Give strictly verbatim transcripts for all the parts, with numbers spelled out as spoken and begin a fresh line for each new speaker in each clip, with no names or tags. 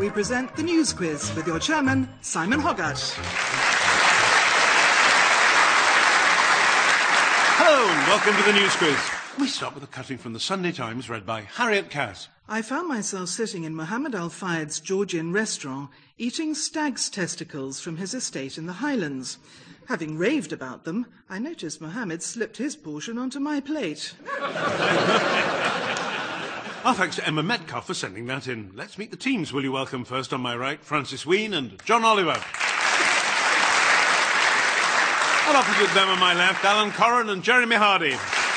we present the News Quiz with your chairman, Simon Hogarth.
Hello and welcome to the News Quiz. We start with a cutting from the Sunday Times read by Harriet Cass.
I found myself sitting in Mohammed Al Fayed's Georgian restaurant eating stag's testicles from his estate in the Highlands. Having raved about them, I noticed Mohammed slipped his portion onto my plate.
Our thanks to Emma Metcalf for sending that in. Let's meet the teams. Will you welcome first on my right, Francis Wheen and John Oliver. And opposite them on my left, Alan Corran and Jeremy Hardy.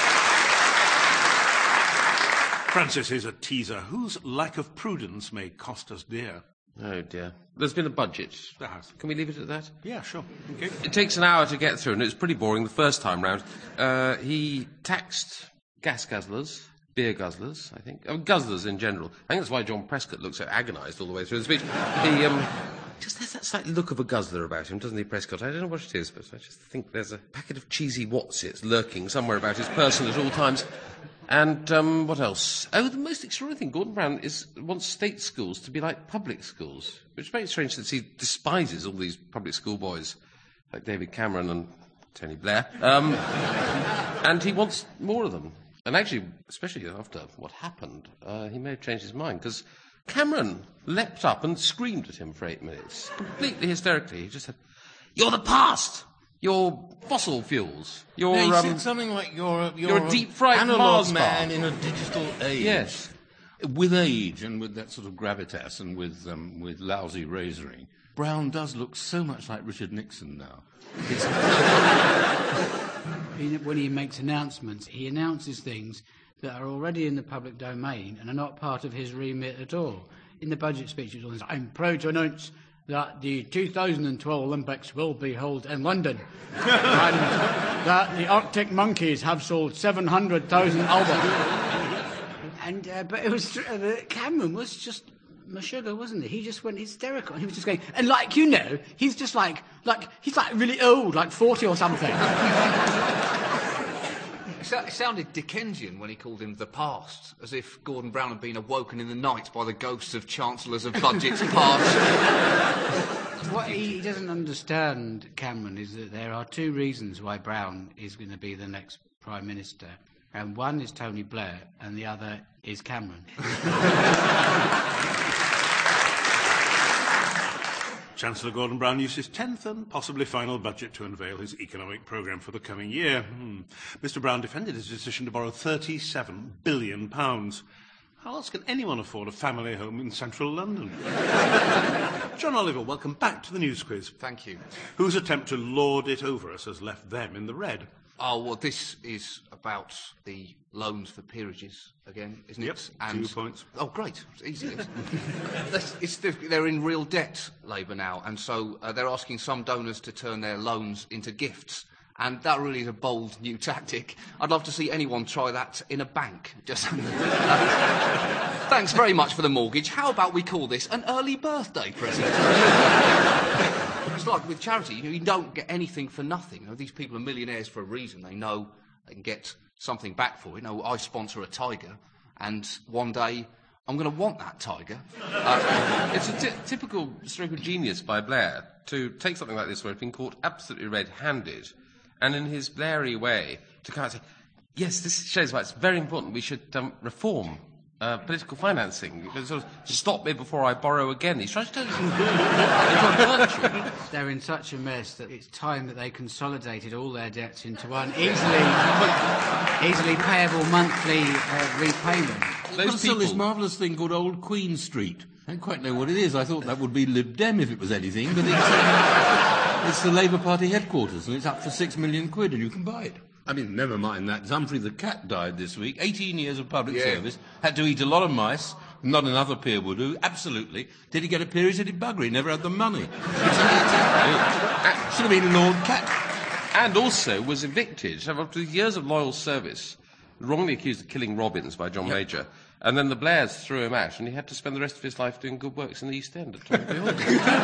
Francis, here's a teaser. Whose lack of prudence may cost us dear?
Oh, dear. There's been a budget.
There has.
Can we leave it at that?
Yeah, sure. Okay.
It takes an hour to get through, and it was pretty boring the first time round. Uh, he taxed gas guzzlers, beer guzzlers, I think. Oh, guzzlers in general. I think that's why John Prescott looks so agonised all the way through the speech. He, um... just has that slight look of a guzzler about him, doesn't he, Prescott? I don't know what it is, but I just think there's a packet of cheesy Watsits lurking somewhere about his person at all times. And um, what else? Oh, the most extraordinary thing, Gordon Brown is, wants state schools to be like public schools, which is very strange since he despises all these public school boys, like David Cameron and Tony Blair. Um, and he wants more of them. And actually, especially after what happened, uh, he may have changed his mind, because Cameron leapt up and screamed at him for eight minutes, completely hysterically. He just said, "You're the past! You're fossil fuels. You're,
no, he
um,
said something like you're a, you're
you're a deep-fried
analog
Mars
man
bar.
in a digital age."
Yes.
With age and with that sort of gravitas and with um, with lousy razoring, Brown does look so much like Richard Nixon now.
When he makes announcements, he announces things that are already in the public domain and are not part of his remit at all. In the budget speech, he says, "I'm proud to announce that the two thousand twelve Olympics will be held in London and that the Arctic Monkeys have sold seven hundred thousand albums." And, uh, but it was, uh, Cameron was just Meshuggah, wasn't he? He just went hysterical. He was just going, and like, you know, he's just like, like, he's like really old, like forty or something.
It sounded Dickensian when he called him the past, as if Gordon Brown had been awoken in the night by the ghosts of chancellors of budgets past.
What he doesn't understand, Cameron, is that there are two reasons why Brown is going to be the next Prime Minister. And one is Tony Blair, and the other is Cameron.
Chancellor Gordon Brown used his tenth and possibly final budget to unveil his economic programme for the coming year. Hmm. Mister Brown defended his decision to borrow thirty-seven billion pounds. How else can anyone afford a family home in central London? John Oliver, welcome back to the News Quiz.
Thank you.
Whose attempt to lord it over us has left them in the red?
Oh, well, this is about the loans for peerages again, isn't
Yep,
it?
two points.
Oh, great. It's easy. That's, it's, they're in real debt, Labour now, and so uh, they're asking some donors to turn their loans into gifts. And that really is a bold new tactic. I'd love to see anyone try that in a bank. Just Thanks very much for the mortgage. How about we call this an early birthday present? It's like with charity, you know, you don't get anything for nothing. You know, these people are millionaires for a reason. They know they can get something back for it. You know, I sponsor a tiger, and one day I'm going to want that tiger.
Uh, it's a t- typical stroke of genius by Blair to take something like this where it's been caught absolutely red-handed, and in his Blairy way to kind of say, yes, this shows why it's very important we should um, reform uh, political financing. Sort of stop me before I borrow again. He's trying to turn it into a virtue.
They're in such a mess that it's time that they consolidated all their debts into one easily, easily payable monthly uh, repayment.
They've got to sell this marvellous thing called Old Queen Street. I don't quite know what it is. I thought that would be Lib Dem if it was anything, but it's, uh, it's the Labour Party headquarters, and it's up for six million quid, and you can buy it. I mean, never mind that. Humphrey the cat died this week. eighteen years of public
yeah.
service. Had to eat a lot of mice. Not another peer would do. Absolutely. Did he get a peerage? Did he bugger? He never had the money. Should have been Lord Cat.
And also was evicted after years of loyal service, wrongly accused of killing robins by John
Yep.
Major. And then the Blairs threw him out, and he had to spend the rest of his life doing good works in the East End at Tonbridge Hall.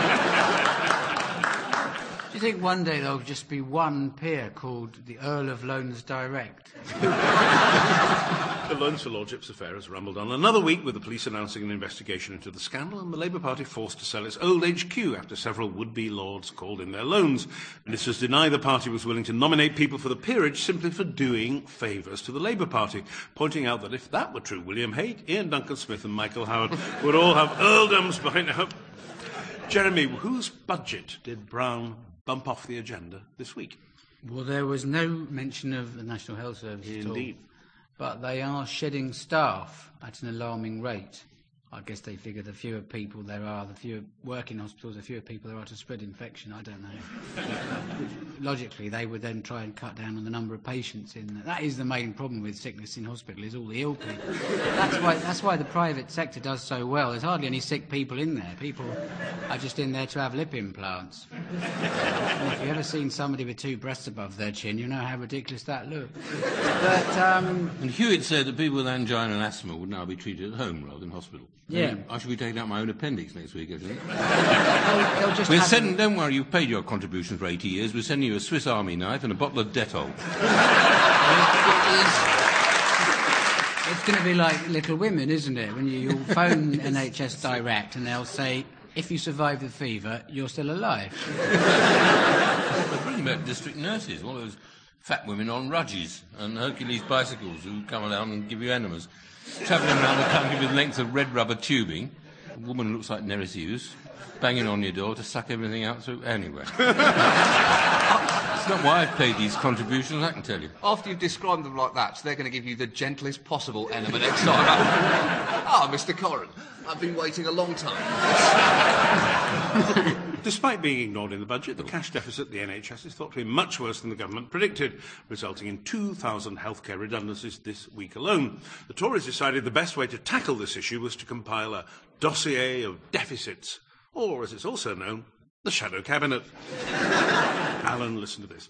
Do you think one day there'll just be one peer called the Earl of Loans Direct?
The Loans for Lordship's affair has rumbled on another week, with the police announcing an investigation into the scandal and the Labour Party forced to sell its old H Q after several would-be lords called in their loans. Ministers deny the party was willing to nominate people for the peerage simply for doing favours to the Labour Party, pointing out that if that were true, William Hague, Ian Duncan Smith and Michael Howard would all have earldoms behind them. Jeremy, whose budget did Brown bump off the agenda this week?
Well, there was no mention of the National Health Service at all.
Indeed.
But they are shedding staff at an alarming rate. I guess they figure the fewer people there are, the fewer work in hospitals, the fewer people there are to spread infection. I don't know. Logically, they would then try and cut down on the number of patients in there. That is the main problem with sickness in hospital, is all the ill people. That's why, that's why the private sector does so well. There's hardly any sick people in there. People are just in there to have lip implants. And if you've ever seen somebody with two breasts above their chin, you know how ridiculous that looks. But, um...
And Hewitt said that people with angina and asthma would now be treated at home rather than hospital.
Yeah.
Um, I should be taking out my own appendix next week, I think.
they'll, they'll just
We're
have
sending, don't worry, you've paid your contribution for eighty years. We're sending you a Swiss Army knife and a bottle of Dettol.
It's going to be like Little Women, isn't it? When you, you'll phone N H S Direct and they'll say, if you survive the fever, you're still alive.
They're bringing about district nurses, all those fat women on rudges and Hercules bicycles who come along and give you enemas. Travelling around the country with lengths of red rubber tubing. A woman looks like Neresius, banging on your door to suck everything out through. Anyway. It's not why I've paid these contributions, I can tell you.
After you've described them like that, they're going to give you the gentlest possible enema next time. Ah, Mister Corrin, I've been waiting a long time.
Despite being ignored in the budget, the cash deficit at the N H S is thought to be much worse than the government predicted, resulting in two thousand healthcare redundancies this week alone. The Tories decided the best way to tackle this issue was to compile a dossier of deficits, or, as it's also known, the shadow cabinet. Alan, listen to this.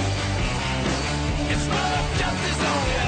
It's not justice on you.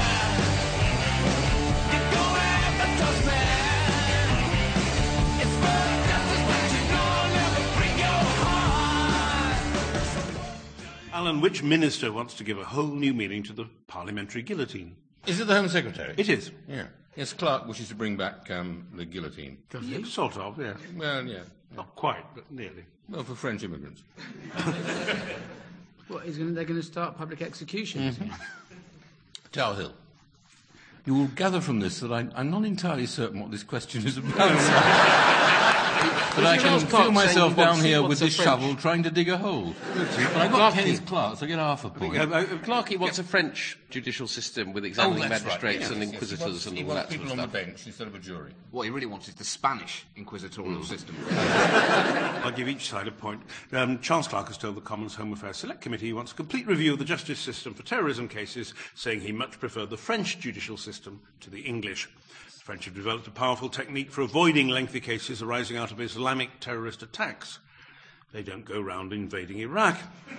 You go after those men. It's not justice, but you know never bring your heart.
Alan, which minister wants to give a whole new meaning to the parliamentary guillotine?
Is it the Home Secretary?
It is.
Yeah. Yes, Clark wishes to bring back um, the guillotine.
Yeah, sort of, yes.
Well, yeah.
Not quite, but nearly.
Well, for French immigrants.
What, is gonna, they're going to start public executions?
Mm-hmm. Tower Hill. You will gather from this that I, I'm not entirely certain what this question is about. But I can feel myself down here with this shovel trying to dig a hole. But I've got Kenny's Clark, so I get half a point.
Uh, uh,
Clarkey wants a French judicial system with examining
Oh, that's
magistrates
right.
and
Yes, yes,
inquisitors
he wants,
and
he
all
wants
that sort
people
of
on
stuff.
the bench instead of a jury.
What he really wants is the Spanish inquisitorial system.
I'll give each side a point. Um, Charles Clark has told the Commons Home Affairs Select Committee he wants a complete review of the justice system for terrorism cases, saying he much preferred the French judicial system to the English. The French have developed a powerful technique for avoiding lengthy cases arising out of Islamic terrorist attacks. They don't go round invading Iraq.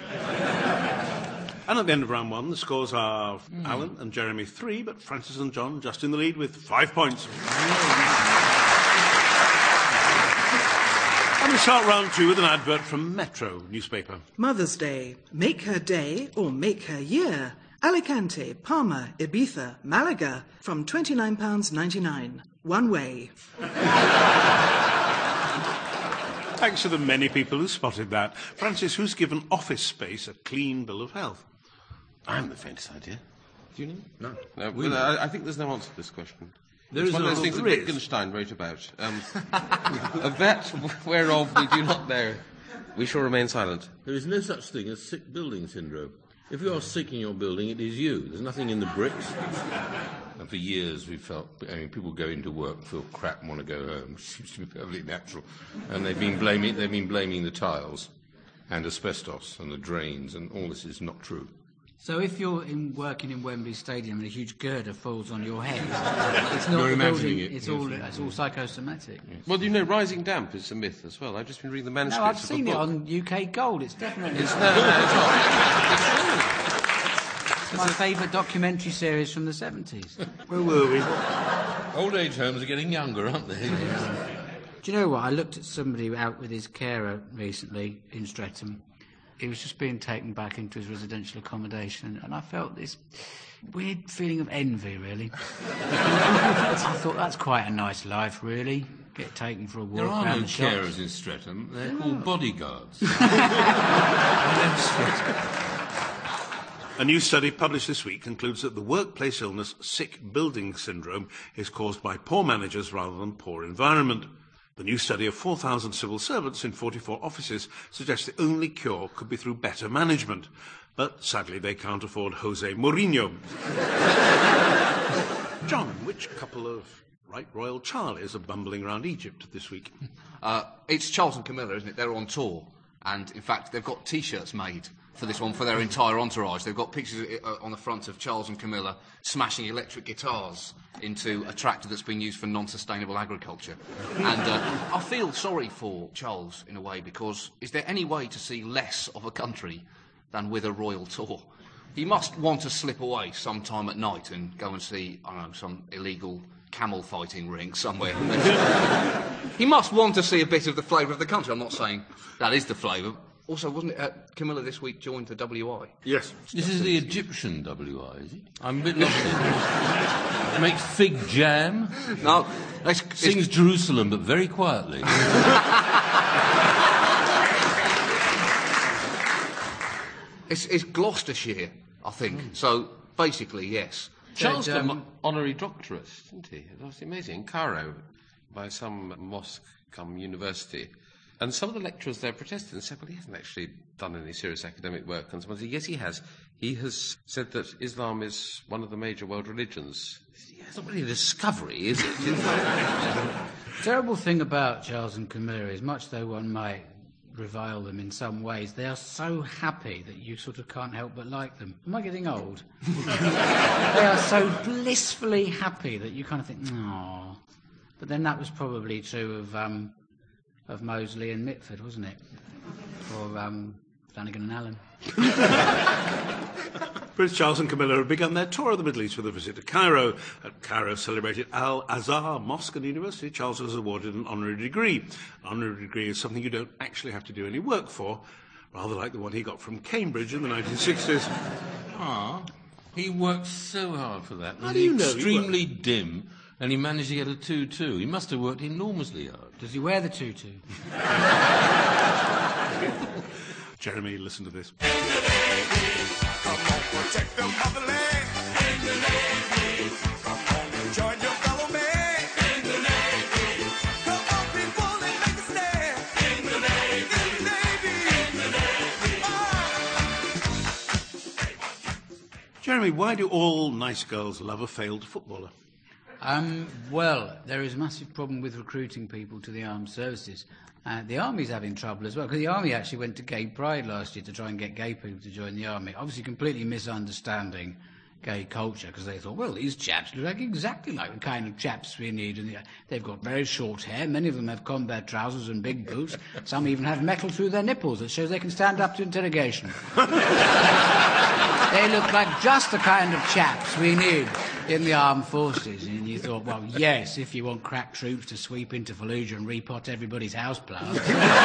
And at the end of round one, the scores are mm. Alan and Jeremy three, but Francis and John just in the lead with five points. And we start round two with an advert from Metro newspaper.
Mother's Day. Make her day or make her year. Alicante, Palma, Ibiza, Malaga from twenty-nine pounds ninety-nine. One way.
Thanks to the many people who spotted that. Francis, who's given office space a clean bill of health?
I haven't the faintest idea. Do you know?
No.
No, well, I, I think there's no answer to this question.
There
it's
is
one
no
of those things that
answer.
Wittgenstein wrote about. Um, a vet whereof we do not know, we shall remain silent.
There is no such thing as sick building syndrome. If you are sick in your building, it is you. There's nothing in the bricks. And for years we've felt, I mean, people go into work, feel crap and want to go home. It seems to be perfectly natural. And they've been blaming, they've been blaming the tiles and asbestos and the drains, and all this is not true.
So if you're in, working in Wembley Stadium and a huge girder falls on your head, it's not
You're
the
imagining
building,
it,
it's,
yes.
all, it's all psychosomatic.
Well, you know, rising damp is a myth as well. I've just been reading the
No,
manuscripts
I've
of
seen
a
it
book.
on U K Gold. It's definitely
It's, no, no, it's not.
it's my favourite documentary series from the seventies.
Where were we?
Old age homes are getting younger, aren't they?
Do you know what? I looked at somebody out with his carer recently in Streatham. he was just being taken back into his residential accommodation, and I felt this weird feeling of envy, really. I thought, that's quite a nice life, really. Get taken for a walk
There are
around
no
the shops.
carers in Streatham. They're called bodyguards.
A new study published this week concludes that the workplace illness sick building syndrome is caused by poor managers rather than poor environment. The new study of four thousand civil servants in forty-four offices suggests the only cure could be through better management. But sadly, they can't afford Jose Mourinho. John, which couple of right royal Charlies are bumbling around Egypt this week?
Uh, it's Charles and Camilla, isn't it? They're on tour. And, in fact, they've got T-shirts made for this one, for their entire entourage. They've got pictures uh, on the front of Charles and Camilla smashing electric guitars into a tractor that's been used for non-sustainable agriculture. And uh, I feel sorry for Charles, in a way, because is there any way to see less of a country than with a royal tour? He must want to slip away sometime at night and go and see, I don't know, some illegal camel fighting ring somewhere. He must want to see a bit of the flavour of the country. I'm not saying that is the flavour. Also, wasn't it uh, Camilla this week joined the W I?
Yes.
This is the Egyptian W I, is it? I'm a bit lost. Makes fig jam.
No. It's, it's,
Sings Jerusalem, but very quietly.
it's, it's Gloucestershire, I think. So, basically, yes.
Charles
Said,
got
um,
an honorary doctorate, didn't he? That was amazing. In Cairo, by some mosque come university. And some of the lecturers there protested and said, well, he hasn't actually done any serious academic work. And someone said, yes, he has. He has said that Islam is one of the major world religions. It's not really a discovery, is it?
The terrible thing about Charles and Camilla is, much though one might revile them in some ways, they are so happy that you sort of can't help but like them. Am I getting old? They are so blissfully happy that you kind of think, oh. But then that was probably true of um, of Mosley and Mitford, wasn't it? Or um, Flanagan and Allen.
Prince Charles and Camilla have begun their tour of the Middle East with a visit to Cairo. At Cairo celebrated Al-Azhar Mosque and University, Charles was awarded an honorary degree. An honorary degree is something you don't actually have to do any work for, rather like the one he got from Cambridge in the nineteen sixties.
Ah, he worked so hard for that.
How
and
do you know he
extremely dim, and he managed to get a two two. He must have worked enormously hard.
Does he wear the tutu?
Jeremy, listen to this.
Come on, protect the motherland. In the Navy. Come on, join your fellow man. In the Navy. Come on, people, and make a stand. In the Navy. In the Navy. In the Navy. Ah.
Jeremy, why do all nice girls love a failed footballer?
Um, well, there is a massive problem with recruiting people to the armed services. Uh, the Army's having trouble as well, because the Army actually went to Gay Pride last year to try and get gay people to join the Army. Obviously completely misunderstanding gay culture, because they thought, well, these chaps look like exactly like the kind of chaps we need. And they've got very short hair. Many of them have combat trousers and big boots. Some even have metal through their nipples that shows they can stand up to interrogation. They look like just the kind of chaps we need in the armed forces. And you thought, well, yes, if you want crack troops to sweep into Fallujah and repot everybody's house plants.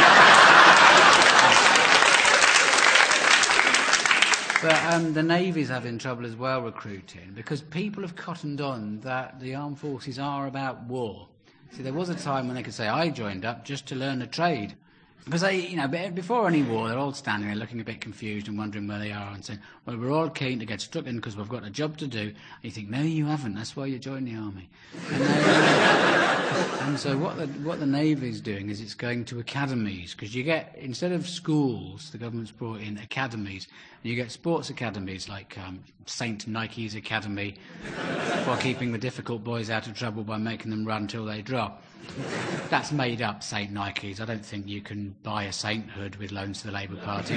But um, the Navy's having trouble as well recruiting, because people have cottoned on that the armed forces are about war. See, there was a time when they could say, I joined up just to learn a trade. Because they, you know, before any war, they're all standing there looking a bit confused and wondering where they are and saying, well, we're all keen to get stuck in because we've got a job to do. And you think, no, you haven't. That's why you joined the Army. And, they, and so what the, what the Navy's doing is it's going to academies, because you get, instead of schools, the government's brought in academies. And you get sports academies like um, Saint Nike's Academy for keeping the difficult boys out of trouble by making them run till they drop. That's made up, Saint Nike's. I don't think you can buy a sainthood with loans to the Labour Party.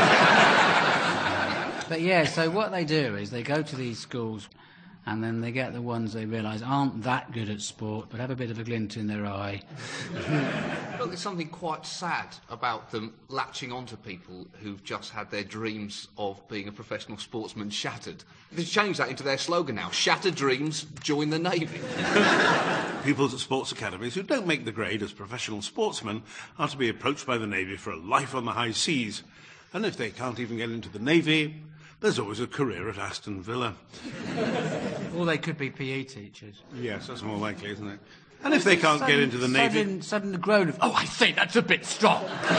But yeah, so what they do is they go to these schools and then they get the ones they realise aren't that good at sport but have a bit of a glint in their eye.
Look, there's something quite sad about them latching onto people who've just had their dreams of being a professional sportsman shattered. They've changed that into their slogan now. Shattered dreams, join the Navy.
Pupils at sports academies who don't make the grade as professional sportsmen are to be approached by the Navy for a life on the high seas. And if they can't even get into the Navy, there's always a career at Aston Villa.
Or they could be P E teachers.
Yes, that's more likely, isn't it? And if they can't get into the Navy...
Sudden, sudden groan of, oh, I think that's a bit strong.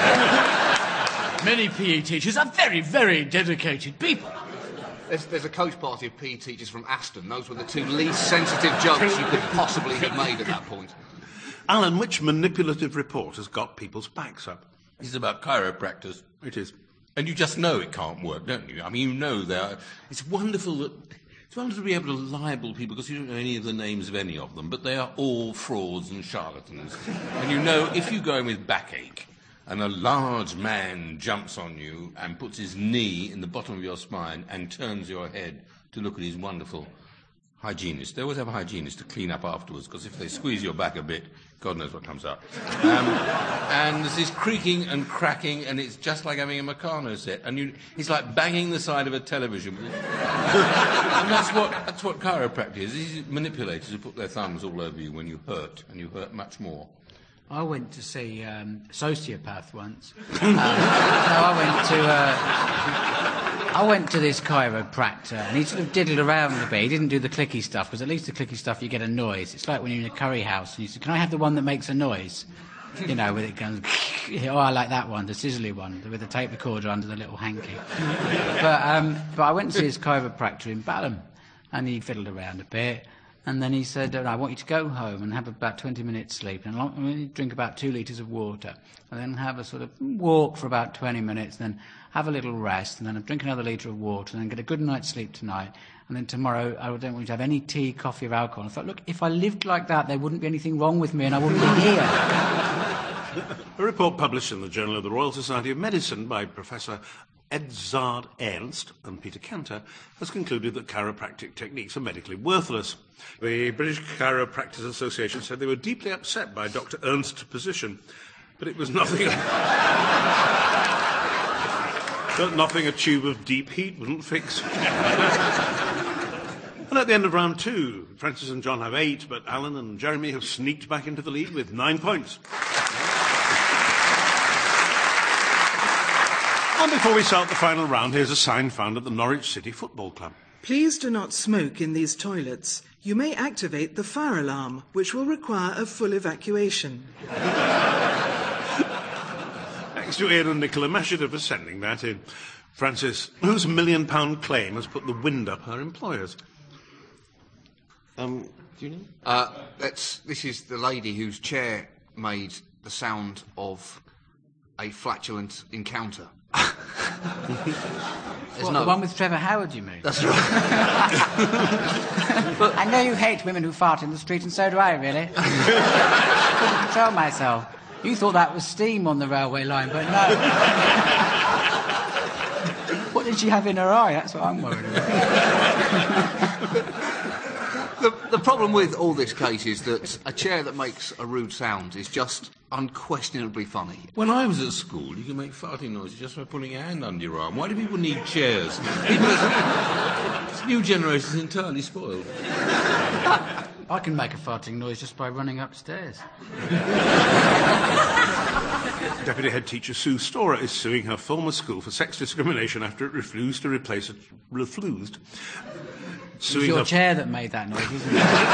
Many P E teachers are very, very dedicated people.
There's, there's a coach party of P E teachers from Aston. Those were the two least sensitive jokes you could possibly have made at that point.
Alan, which manipulative report has got people's backs up?
It's about chiropractors.
It is.
And you just know it can't work, don't you? I mean, you know that. It's wonderful that... It's wonderful to be able to libel people because you don't know any of the names of any of them, but they are all frauds and charlatans. And you know, if you go in with backache and a large man jumps on you and puts his knee in the bottom of your spine and turns your head to look at his wonderful hygienist. They always have a hygienist to clean up afterwards, because if they squeeze your back a bit, God knows what comes up. Um, and there's this creaking and cracking, and it's just like having a Meccano set. And you, it's like banging the side of a television. And that's what, that's what chiropractic is. These manipulators who put their thumbs all over you when you hurt, and you hurt much more.
I went to see um, a sociopath once. um, no, I went to... Uh, I went to this chiropractor, and he sort of diddled around a bit. He didn't do the clicky stuff, because at least the clicky stuff you get a noise. It's like when you're in a curry house, and you say, can I have the one that makes a noise? You know, with it goes... Oh, I like that one, the sizzly one, with the tape recorder under the little hanky. but, um, but I went to see his chiropractor in Balham, and he fiddled around a bit. And then he said, I want you to go home and have about twenty minutes sleep, and long, drink about two litres of water, and then have a sort of walk for about twenty minutes, and then have a little rest, and then drink another litre of water, and then get a good night's sleep tonight. And then tomorrow, I don't want you to have any tea, coffee, or alcohol. And I thought, look, if I lived like that, there wouldn't be anything wrong with me, and I wouldn't be here.
A report published in the Journal of the Royal Society of Medicine by Professor Edzard Ernst and Peter Cantor has concluded that chiropractic techniques are medically worthless. The British Chiropractors Association said they were deeply upset by Doctor Ernst's position, but it was nothing... but nothing a tube of deep heat wouldn't fix. And at the end of round two, Francis and John have eight, but Alan and Jeremy have sneaked back into the lead with nine points. And before we start the final round, here's a sign found at the Norwich City Football Club.
Please do not smoke in these toilets. You may activate the fire alarm, which will require a full evacuation.
Thanks to Ian and Nicola Masheter for sending that in. Francis, whose million-pound claim has put the wind up her employers?
Um, do you know?
Uh, that's, this is the lady whose chair made the sound of a flatulent encounter.
What, no... the one with Trevor Howard, you mean?
That's right.
But I know you hate women who fart in the street, and so do I, really. I couldn't control myself. You thought that was steam on the railway line, but no. What did she have in her eye? That's what I'm worried about.
the, the problem with all this case is that a chair that makes a rude sound is just unquestionably funny.
When I was at school, you could make farting noises just by putting a hand under your arm. Why do people need chairs? People are, this new generation is entirely spoiled.
I can make a farting noise just by running upstairs.
Deputy Head Teacher Sue Storer is suing her former school for sex discrimination after it refused to replace it. Refused.
It was your her... chair that made that noise, wasn't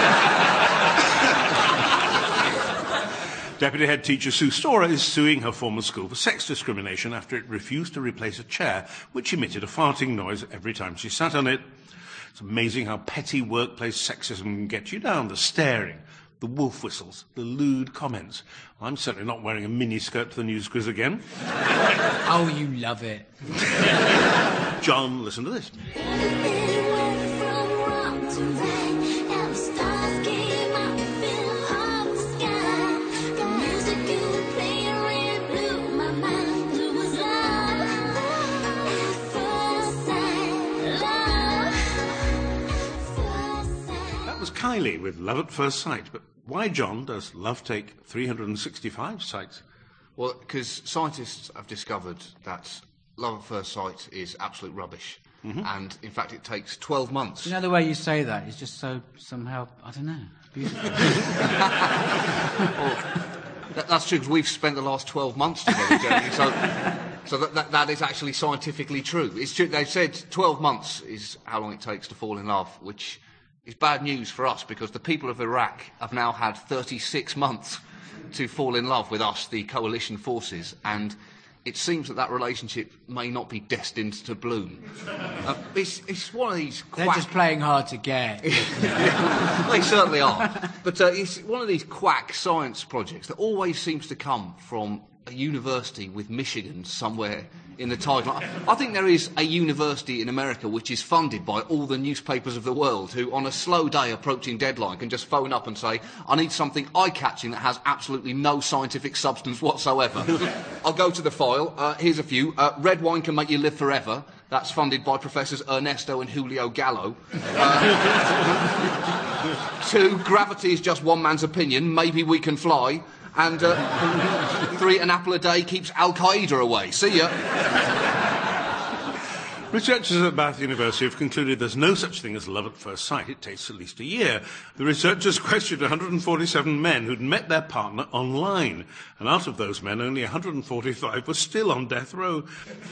it?
Deputy Head Teacher Sue Storer is suing her former school for sex discrimination after it refused to replace a chair which emitted a farting noise every time she sat on it. It's amazing how petty workplace sexism can get you down. The staring, the wolf whistles, the lewd comments. I'm certainly not wearing a miniskirt to the news quiz again.
Oh, you love it.
John, listen to this. Kylie with Love at First Sight, but why, John, does love take three hundred sixty-five sights?
Well, because scientists have discovered that love at first sight is absolute rubbish, mm-hmm. and in fact it takes twelve months.
You know, the way you say that is just so somehow, I don't know, beautiful.
Well, that, that's true, because we've spent the last twelve months together, Jeremy, so So that, that, that is actually scientifically true. It's true. They've said twelve months is how long it takes to fall in love, which is bad news for us because the people of Iraq have now had thirty-six months to fall in love with us, the coalition forces, and it seems that that relationship may not be destined to bloom. Uh, it's, it's one of these quack...
They're just playing hard to get.
They certainly are. But uh, it's one of these quack science projects that always seems to come from a university with Michigan somewhere in the title. I think there is a university in America which is funded by all the newspapers of the world who, on a slow day approaching deadline, can just phone up and say, I need something eye-catching that has absolutely no scientific substance whatsoever. I'll go to the file. Uh, here's a few. Uh, Red wine can make you live forever. That's funded by Professors Ernesto and Julio Gallo. Uh, two, gravity is just one man's opinion. Maybe we can fly. And uh, three, an apple a day keeps Al-Qaeda away. See ya.
Researchers at Bath University have concluded there's no such thing as love at first sight. It takes at least a year. The researchers questioned one hundred forty-seven men who'd met their partner online. And out of those men, only one hundred forty-five were still on death row.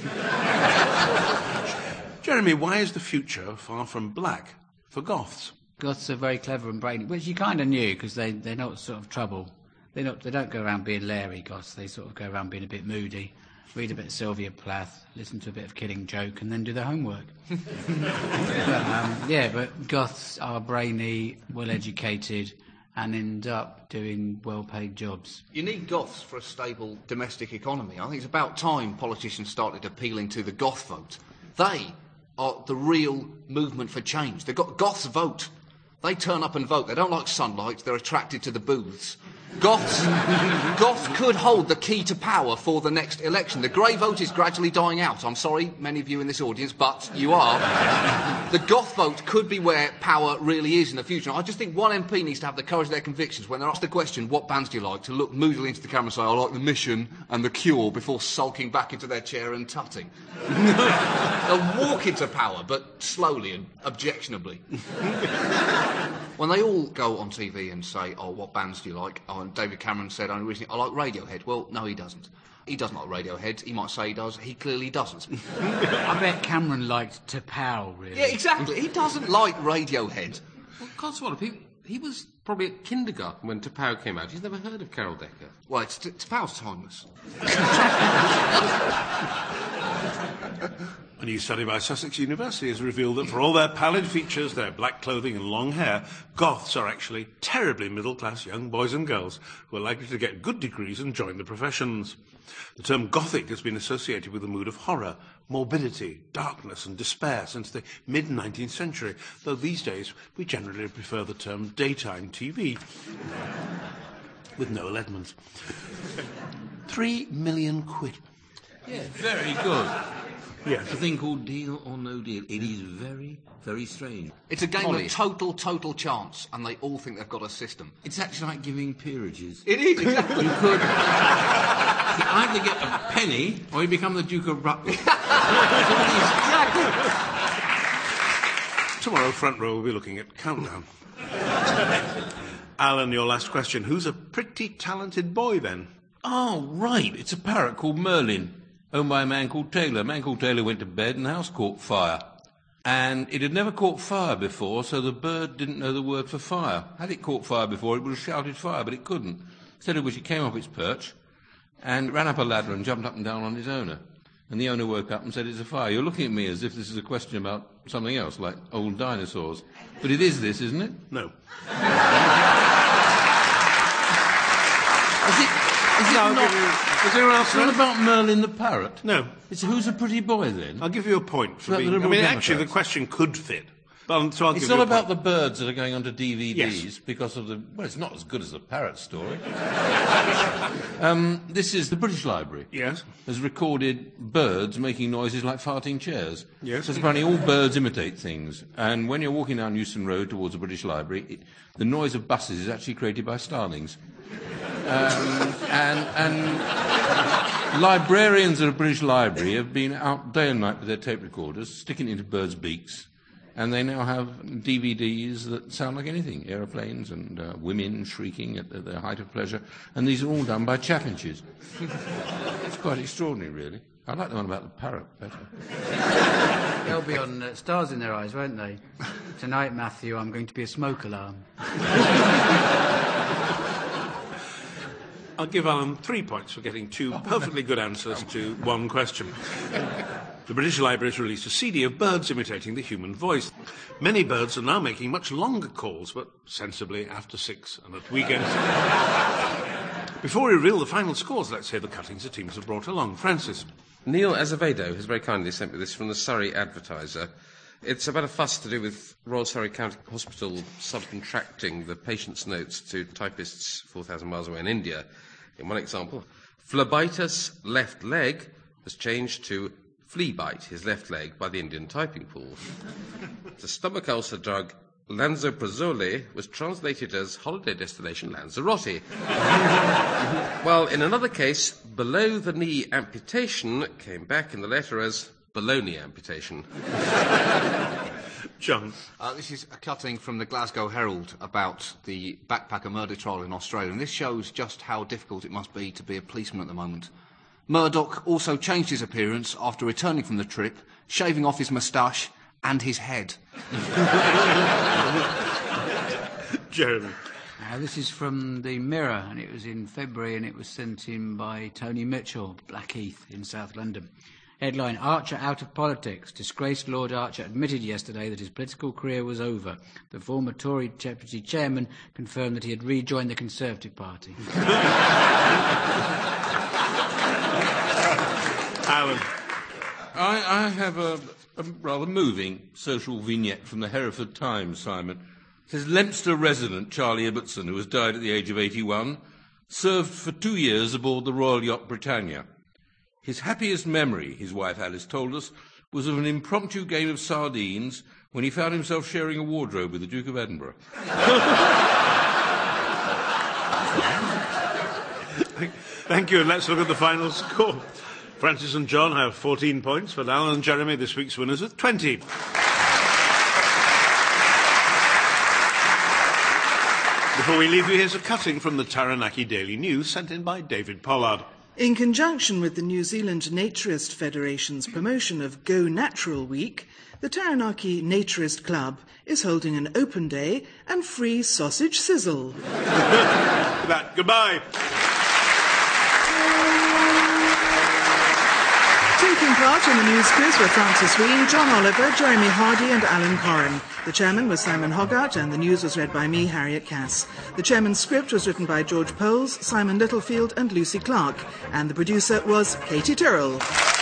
Jeremy, why is the future far from black for goths?
Goths are very clever and brainy, which you kind of knew because they, they're not sort of trouble. They not they don't go around being Larry goths. They sort of go around being a bit moody, read a bit of Sylvia Plath, listen to a bit of Killing Joke, and then do their homework. but, um, yeah, but goths are brainy, well-educated, and end up doing well-paid jobs.
You need goths for a stable domestic economy. I think it's about time politicians started appealing to the goth vote. They are the real movement for change. The go- goths vote. They turn up and vote. They don't like sunlight. They're attracted to the booths. Goths, goths could hold the key to power for the next election. The grey vote is gradually dying out. I'm sorry, many of you in this audience, but you are. The goth vote could be where power really is in the future. I just think one M P needs to have the courage of their convictions when they're asked the question, what bands do you like, to look moodily into the camera and say, I like The Mission and The Cure, before sulking back into their chair and tutting. They'll walk into power, but slowly and objectionably. When they all go on T V and say, oh, what bands do you like? Oh, and David Cameron said only recently, I like Radiohead. Well, no, he doesn't. He doesn't like Radiohead. He might say he does. He clearly doesn't.
I bet Cameron liked T'Pau, really.
Yeah, exactly. He doesn't like Radiohead.
Well, Codswallop, he, he was probably at kindergarten when T'Pau came out. He's never heard of Carol Decker.
Well, it's t- T'Pau's timeless.
A new study by Sussex University has revealed that for all their pallid features, their black clothing and long hair, goths are actually terribly middle-class young boys and girls who are likely to get good degrees and join the professions. The term gothic has been associated with a mood of horror, morbidity, darkness and despair since the mid-nineteenth century, though these days we generally prefer the term daytime T V. With Noel Edmonds. Three million quid.
Yeah, very good.
Yes.
A thing called Deal or No Deal. It is very, very strange.
It's a game
Molly.
of total, total chance, and they all think they've got a system.
It's actually like giving peerages.
It is, exactly.
You could you either get a penny or you become the Duke of Rutland.
Tomorrow, Front Row will be looking at Countdown. Alan, your last question. Who's a pretty talented boy, then?
Oh, right. It's a parrot called Merlin, owned by a man called Taylor. A man called Taylor went to bed and the house caught fire. And it had never caught fire before, so the bird didn't know the word for fire. Had it caught fire before, it would have shouted fire, but it couldn't. Instead of which, it came off its perch and ran up a ladder and jumped up and down on its owner. And the owner woke up and said, it's a fire. You're looking at me as if this is a question about something else, like old dinosaurs. But it is this, isn't it?
No.
Is it, is it
No,
not,
I'll give you... Is there an
it's not
answer?
about Merlin the parrot?
No.
It's who's a pretty boy, then?
I'll give you a point for
About the
being... I
Liberal
mean, actually, the
Democrats.
question could fit. But, so I'll
It's
give
not
you a
about
point.
the birds that are going onto D V Ds
Yes.
because of the... Well, it's not as good as the parrot story. um, this is the British Library.
Yes.
Has recorded birds making noises like farting chairs.
Yes.
Because apparently all birds imitate things. And when you're walking down Euston Road towards the British Library, it, the noise of buses is actually created by starlings. Um, and, and librarians at a British Library have been out day and night with their tape recorders, sticking it into birds' beaks, and they now have D V Ds that sound like anything, aeroplanes and uh, women shrieking at, at their height of pleasure, and these are all done by chaffinches. It's quite extraordinary, really. I like the one about the parrot better.
They'll be on uh, stars in their eyes, won't they? Tonight, Matthew, I'm going to be a smoke alarm.
I'll give Alan three points for getting two perfectly good answers to one question. The British Library has released a C D of birds imitating the human voice. Many birds are now making much longer calls, but sensibly after six and at weekends. Before we reveal the final scores, let's hear the cuttings the teams have brought along. Francis.
Neil Azevedo has very kindly sent me this from the Surrey Advertiser. It's about a fuss to do with Royal Surrey County Hospital subcontracting the patient's notes to typists four thousand miles away in India. In one example, phlebitis left leg was changed to flea bite his left leg by the Indian typing pool. The stomach ulcer drug Lansoprazole was translated as holiday destination Lanzarote. While in another case, below-the-knee amputation came back in the letter as baloney amputation.
John.
Uh, this is a cutting from the Glasgow Herald about the backpacker murder trial in Australia, and this shows just how difficult it must be to be a policeman at the moment. Murdoch also changed his appearance after returning from the trip, shaving off his moustache and his head.
Jeremy.
Uh, this is from the Mirror, and it was in February, and it was sent in by Tony Mitchell, Blackheath in South London. Headline, Archer out of politics. Disgraced Lord Archer admitted yesterday that his political career was over. The former Tory deputy chairman confirmed that he had rejoined the Conservative Party.
Alan.
I, I have a, a rather moving social vignette from the Hereford Times, Simon. It says, Leominster resident Charlie Ibbotson, who has died at the age of eighty-one, served for two years aboard the Royal Yacht Britannia. His happiest memory, his wife Alice told us, was of an impromptu game of sardines when he found himself sharing a wardrobe with the Duke of Edinburgh.
Thank you, and let's look at the final score. Francis and John have fourteen points, but Alan and Jeremy, this week's winners, with twenty. Before we leave you, here's a cutting from the Taranaki Daily News sent in by David Pollard.
In conjunction with the New Zealand Naturist Federation's promotion of Go Natural Week, the Taranaki Naturist Club is holding an open day and free sausage sizzle.
With that, goodbye.
Taking part in the news quiz were Francis Ween, John Oliver, Jeremy Hardy and Alan Corrin. The chairman was Simon Hoggart and the news was read by me, Harriet Cass. The chairman's script was written by George Poles, Simon Littlefield and Lucy Clark, and the producer was Katie Tyrrell.